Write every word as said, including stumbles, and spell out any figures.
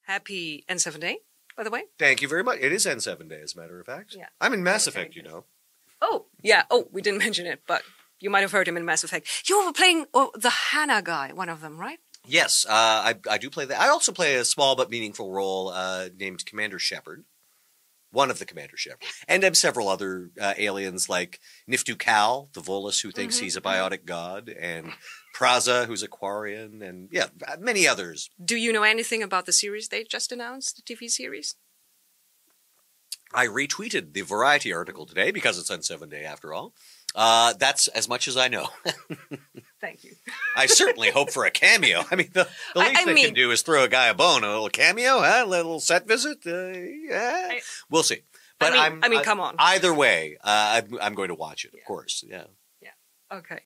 Happy N seven Day, by the way. Thank you very much. It is N seven Day, as a matter of fact. Yeah. I'm in Mass Effect, you know. Oh, yeah. Oh, we didn't mention it, but you might have heard him in Mass Effect. You were playing oh, the Hannah guy, one of them, right? Yes, uh, I, I do play that. I also play a small but meaningful role uh, named Commander Shepard. One of the Commander Shepard. And I'm several other uh, aliens like Niftu Cal, the Volus who thinks mm-hmm. he's a biotic god, and Praza, who's a Quarian, and yeah, many others. Do you know anything about the series they just announced, the T V series? I retweeted the Variety article today because it's on seven Day after all. Uh, that's as much as I know. Thank you. I certainly hope for a cameo. I mean, the, the least I, I they mean, can do is throw a guy a bone. A little cameo, huh? A little set visit. Uh, yeah, I, we'll see. But I mean, I'm, I mean, uh, come on. Either way, uh, I'm, I'm going to watch it, of yeah. course. Yeah. Yeah. Okay.